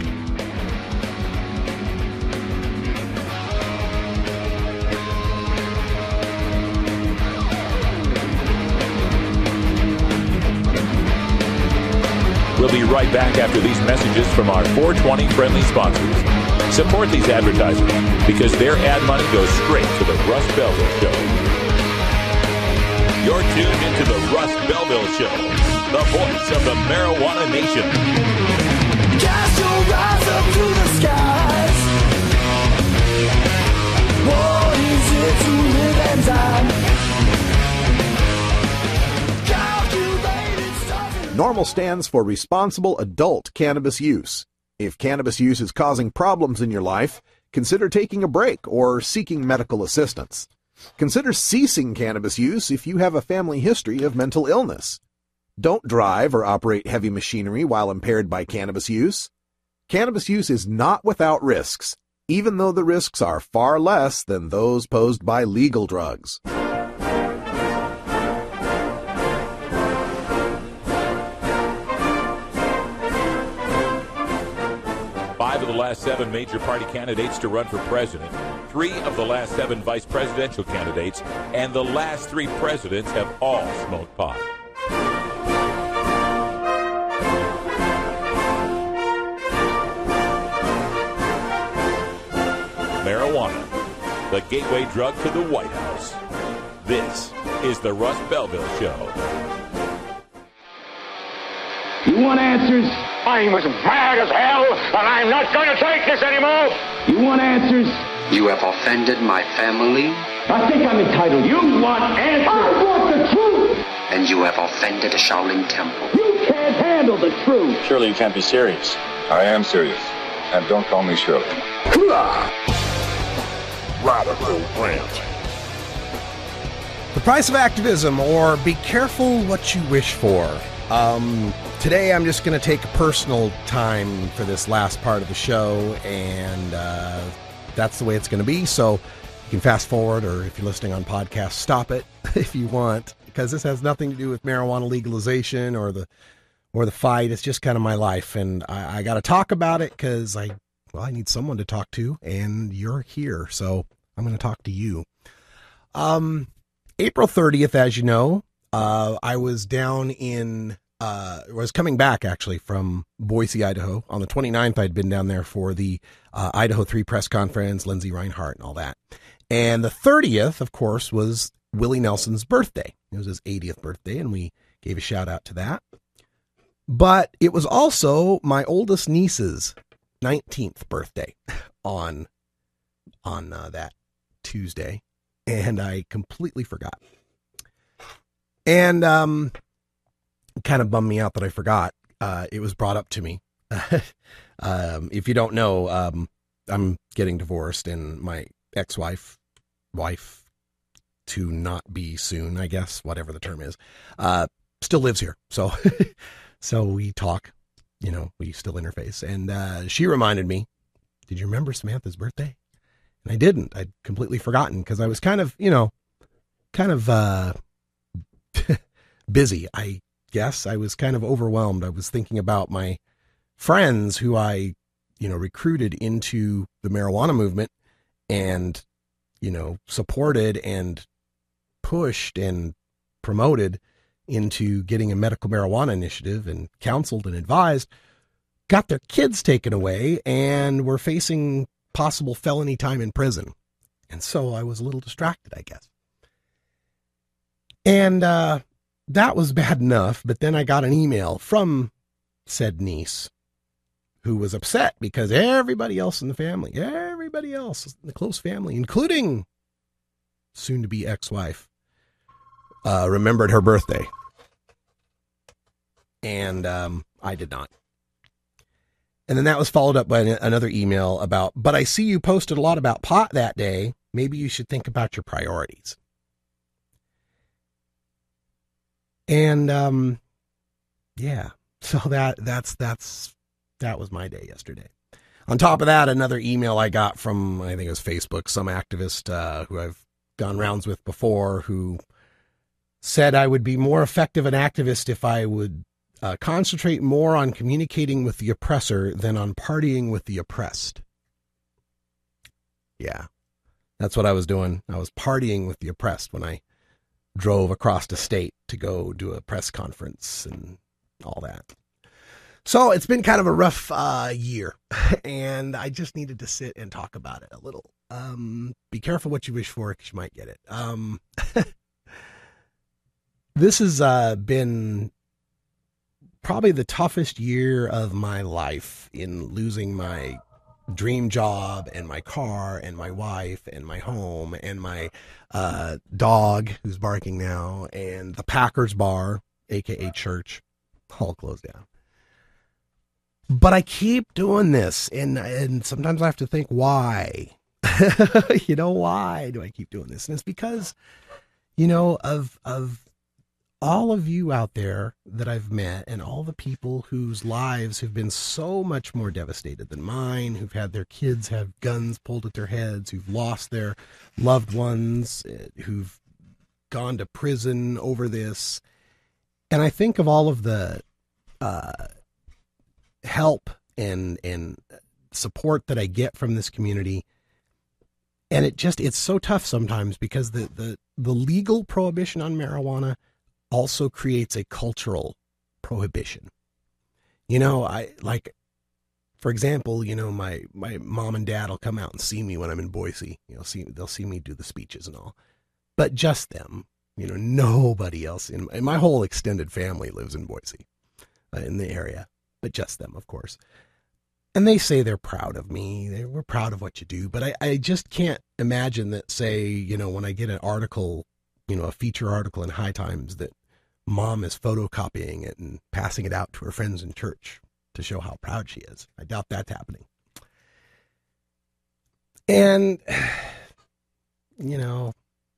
We'll be right back after these messages from our four twenty friendly sponsors. Support these advertisers because their ad money goes straight to the Russ Belville Show. You're tuned into the Russ Belville Show, the voice of the marijuana nation. Cast your eyes up to the skies. What is it to live and die? NORMAL stands for Responsible Adult Cannabis Use. If cannabis use is causing problems in your life, consider taking a break or seeking medical assistance. Consider ceasing cannabis use if you have a family history of mental illness. Don't drive or operate heavy machinery while impaired by cannabis use. Cannabis use is not without risks, even though the risks are far less than those posed by legal drugs. last seven major party candidates to run for president, three of the last seven vice presidential candidates, and the last three presidents have all smoked pot. Marijuana, the gateway drug to the White House. This is the Russ Belville Show. You want answers? I'm as mad as hell, and I'm not going to take this anymore. You want answers? You have offended my family. I think I'm entitled. You want answers? I want the truth. And you have offended the Shaolin Temple. You can't handle the truth. Surely you can't be serious. I am serious. And don't call me Shirley. Radical Rant. The price of activism, or be careful what you wish for. Um, today I'm just going to take a personal time for this last part of the show, and uh, that's the way it's going to be. So you can fast forward, or if you're listening on podcast, stop it if you want, because this has nothing to do with marijuana legalization or the or the fight. It's just kind of my life, and I, I got to talk about it because I well I need someone to talk to, and you're here, so I'm going to talk to you. Um, April thirtieth, as you know. Uh, I was down in, uh, was coming back actually from Boise, Idaho. On the twenty-ninth, I'd been down there for the uh, Idaho three press conference, Lindsey Reinhardt and all that. And the thirtieth, of course, was Willie Nelson's birthday. It was his eightieth birthday, and we gave a shout out to that. But it was also my oldest niece's nineteenth birthday on, on uh, that Tuesday, and I completely forgot. And um, kind of bummed me out that I forgot. Uh, it was brought up to me. um, if you don't know, um, I'm getting divorced, and my ex-wife, wife to not be soon, I guess, whatever the term is, uh, still lives here. So, so we talk, you know, we still interface. And uh, she reminded me, did you remember Samantha's birthday? And I didn't. I'd completely forgotten because I was kind of, you know, kind of... Uh, busy, I guess. I was kind of overwhelmed. I was thinking about my friends who I, you know, recruited into the marijuana movement and, you know, supported and pushed and promoted into getting a medical marijuana initiative and counseled and advised, got their kids taken away and were facing possible felony time in prison. And so I was a little distracted, I guess. And uh, that was bad enough, but then I got an email from said niece who was upset because everybody else in the family, everybody else in the close family, including soon-to-be ex-wife, uh, remembered her birthday. And um, I did not. And then that was followed up by another email about, but I see you posted a lot about pot that day. Maybe you should think about your priorities. And, um, yeah, so that, that's, that's, that was my day yesterday. On top of that, another email I got from, I think it was Facebook, some activist, uh, who I've gone rounds with before, who said I would be more effective an activist if I would, uh, concentrate more on communicating with the oppressor than on partying with the oppressed. Yeah, that's what I was doing. I was partying with the oppressed when I drove across the state to go do a press conference and all that. So it's been kind of a rough uh, year, and I just needed to sit and talk about it a little. Um, be careful what you wish for, because you might get it. Um, this has uh, been probably the toughest year of my life in losing my dream job and my car and my wife and my home and my uh, dog who's barking now and the Packers bar, aka church, all closed down. But I keep doing this, and and sometimes I have to think, why? You know, why do I keep doing this? And it's because, you know, of of all of you out there that I've met and all the people whose lives have been so much more devastated than mine, who've had their kids have guns pulled at their heads, who've lost their loved ones, who've gone to prison over this. And I think of all of the uh, help and, and support that I get from this community. And it just, it's so tough sometimes because the, the, the legal prohibition on marijuana also creates a cultural prohibition. You know, I like, for example, you know, my, my mom and dad will come out and see me when I'm in Boise. You know, see, they'll see me do the speeches and all, but just them, you know, nobody else in, in my whole extended family lives in Boise, uh, in the area, but just them, of course. And they say they're proud of me. They we're proud of what you do, but I, I just can't imagine that, say, you know, when I get an article, you know, a feature article in High Times, that mom is photocopying it and passing it out to her friends in church to show how proud she is. I doubt that's happening. And, you know,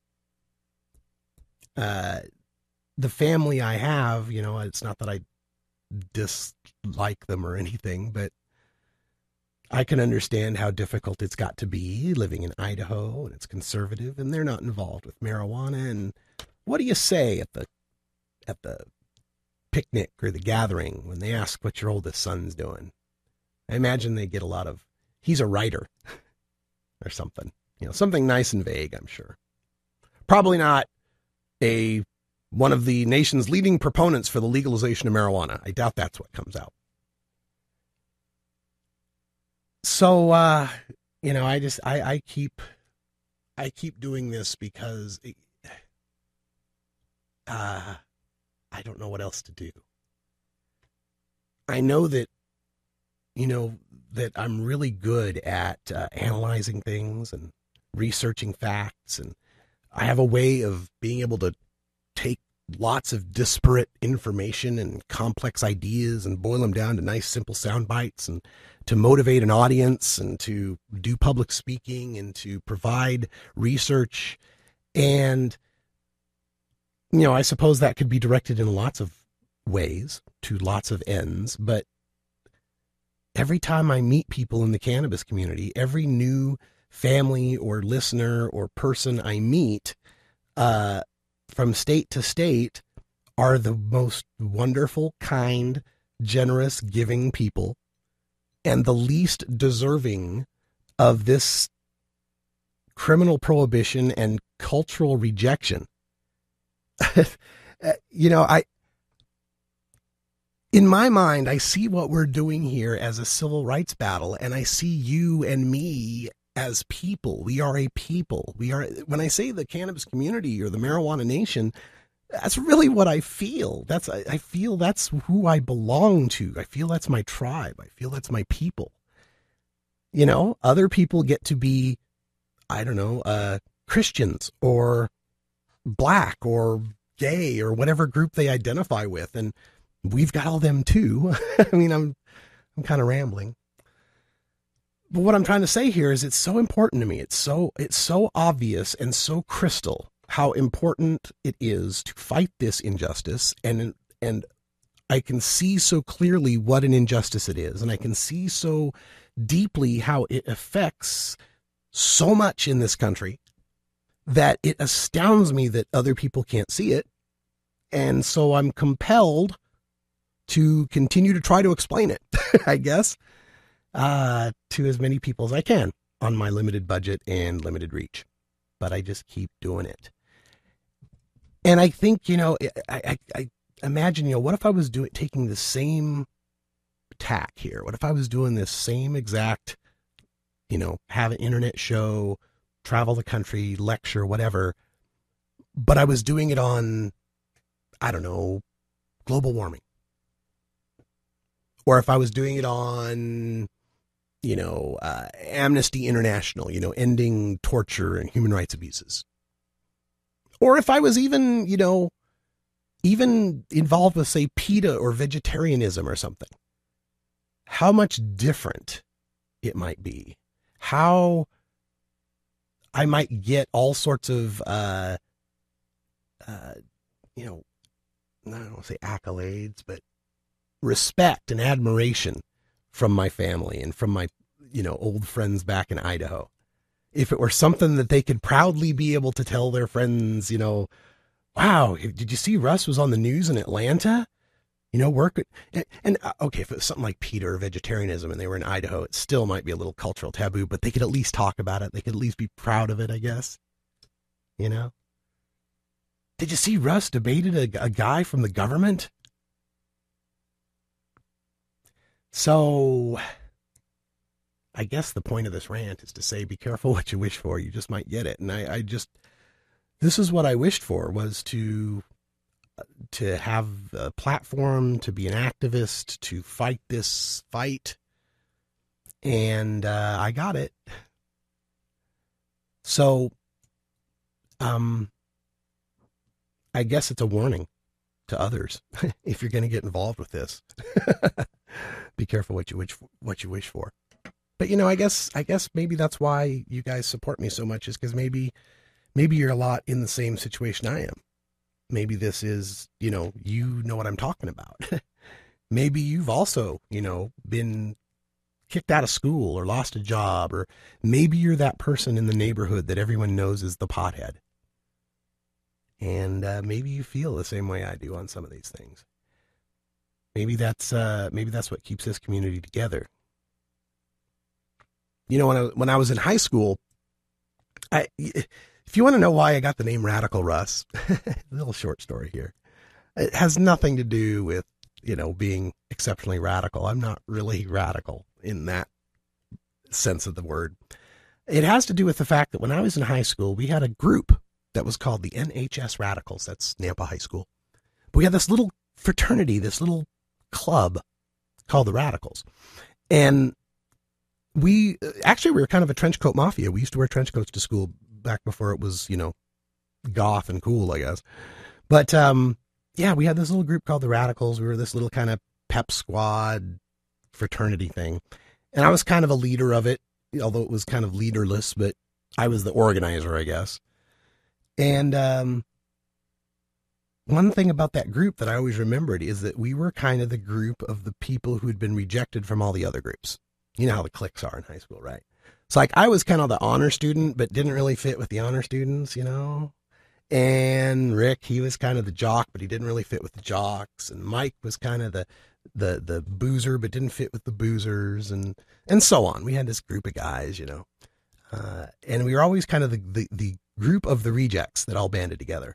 uh, the family I have, you know, it's not that I dislike them or anything, but I can understand how difficult it's got to be living in Idaho, and it's conservative, and they're not involved with marijuana. And what do you say at the at the picnic or the gathering when they ask what your oldest son's doing? I imagine they get a lot of, he's a writer or something, you know, something nice and vague, I'm sure. Probably not a one of the nation's leading proponents for the legalization of marijuana. I doubt that's what comes out. So, uh, you know, I just, I, I keep, I keep doing this because, it, uh, I don't know what else to do. I know that, you know, that I'm really good at uh, analyzing things and researching facts. And I have a way of being able to take lots of disparate information and complex ideas and boil them down to nice, simple sound bites, and to motivate an audience, and to do public speaking, and to provide research. And, you know, I suppose that could be directed in lots of ways to lots of ends, but every time I meet people in the cannabis community, every new family or listener or person I meet, uh, from state to state, are the most wonderful, kind, generous, giving people, and the least deserving of this criminal prohibition and cultural rejection. You know, I, in my mind, I see what we're doing here as a civil rights battle, and I see you and me as people. We are a people. We are, when I say the cannabis community or the marijuana nation, that's really what I feel. That's, I, I feel that's who I belong to. I feel that's my tribe. I feel that's my people. You know, other people get to be, I don't know, uh, Christians or black or gay or whatever group they identify with. And we've got all them too. I mean, I'm, I'm kind of rambling. But what I'm trying to say here is it's so important to me. It's so, it's so obvious and so crystal how important it is to fight this injustice. And, and I can see so clearly what an injustice it is. And I can see so deeply how it affects so much in this country that it astounds me that other people can't see it. And so I'm compelled to continue to try to explain it, I guess. Uh, to as many people as I can on my limited budget and limited reach. But I just keep doing it. And I think, you know, I, I, I imagine, you know, what if I was doing, taking the same tack here? What if I was doing this same exact, you know, have an internet show, travel the country, lecture, whatever, but I was doing it on, I don't know, global warming. Or if I was doing it on, you know, uh, Amnesty International, you know, ending torture and human rights abuses. Or if I was even, you know, even involved with, say, PETA or vegetarianism or something. How much different it might be. How I might get all sorts of, uh, uh, you know, I don't want to say accolades, but respect and admiration from my family and from my, you know, old friends back in Idaho. If it were something that they could proudly be able to tell their friends, you know, wow, did you see Russ was on the news in Atlanta? You know, work and, and uh, okay, if it was something like PETA or vegetarianism and they were in Idaho, it still might be a little cultural taboo, but they could at least talk about it. They could at least be proud of it, I guess. You know? Did you see Russ debated a, a guy from the government? So, I guess the point of this rant is to say, be careful what you wish for. You just might get it. And I, I just, this is what I wished for, was to, to have a platform, to be an activist, to fight this fight. And uh, I got it. So, um, I guess it's a warning to others. If you're going to get involved with this, be careful what you wish for, what you wish for. But, you know, I guess, I guess maybe that's why you guys support me so much, is because maybe, maybe you're a lot in the same situation I am. Maybe this is, you know, you know what I'm talking about. Maybe you've also, you know, been kicked out of school or lost a job, or maybe you're that person in the neighborhood that everyone knows is the pothead. And uh, maybe you feel the same way I do on some of these things. Maybe that's uh, maybe that's what keeps this community together. You know, when I, when I was in high school, I, if you want to know why I got the name Radical Russ, a little short story here. It has nothing to do with, you know, being exceptionally radical. I'm not really radical in that sense of the word. It has to do with the fact that when I was in high school, we had a group that was called the N H S Radicals. That's Nampa High School. But we had this little fraternity, this little club called the Radicals. And we, actually, we were kind of a trench coat mafia. We used to wear trench coats to school back before it was, you know, goth and cool, I guess. But, um, yeah, we had this little group called the Radicals. We were this little kind of pep squad fraternity thing. And I was kind of a leader of it, although it was kind of leaderless, but I was the organizer, I guess. And um, one thing about that group that I always remembered is that we were kind of the group of the people who had been rejected from all the other groups. You know how the cliques are in high school, right? So like I was kind of the honor student, but didn't really fit with the honor students, you know? And Rick, he was kind of the jock, but he didn't really fit with the jocks. And Mike was kind of the, the, the boozer, but didn't fit with the boozers, and, and so on. We had this group of guys, you know, uh, and we were always kind of the, the, the group of the rejects that all banded together.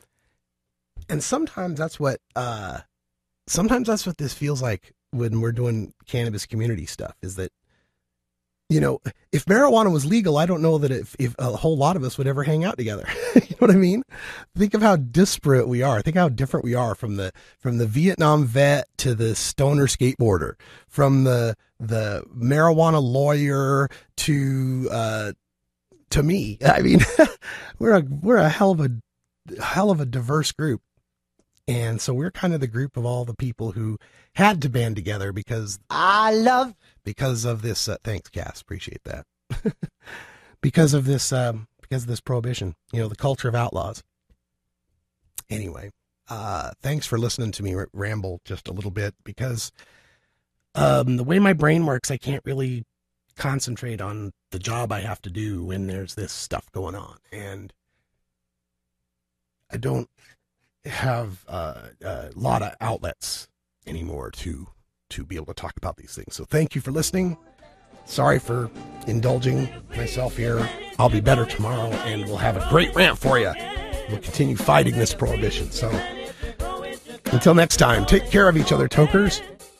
And sometimes that's what, uh, sometimes that's what this feels like when we're doing cannabis community stuff, is that, you know, if marijuana was legal, I don't know that if, if a whole lot of us would ever hang out together. You know what I mean? Think of how disparate we are. Think how different we are from the, from the Vietnam vet to the stoner skateboarder, from the, the marijuana lawyer to, uh, to me. I mean, we're a, we're a hell of a, hell of a diverse group. And so we're kind of the group of all the people who had to band together because I love, because of this, uh, thanks Cass, appreciate that. because of this, um, because of this prohibition, you know, the culture of outlaws. Anyway, uh, thanks for listening to me r- ramble just a little bit, because, um, the way my brain works, I can't really concentrate on the job I have to do when there's this stuff going on. And I don't have uh, a lot of outlets anymore to to be able to talk about these things. So thank you for listening. Sorry for indulging myself here. I'll be better tomorrow, and we'll have a great rant for you. We'll continue fighting this prohibition. So until next time, take care of each other, tokers.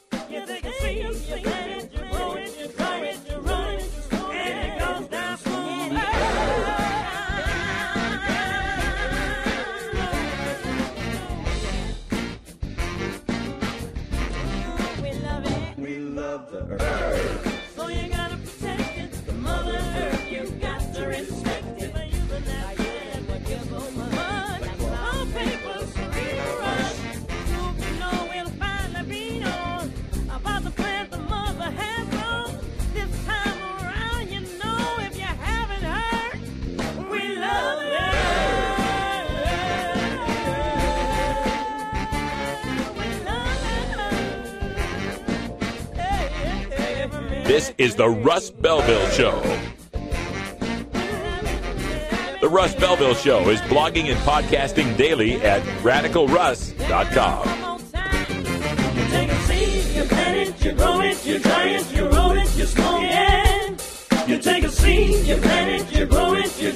This is the Russ Belville Show. The Russ Belville Show is blogging and podcasting daily at radical russ dot com. it, you dry it, you roll it, you smoke it. You take a seed, you plant it, you grow it, you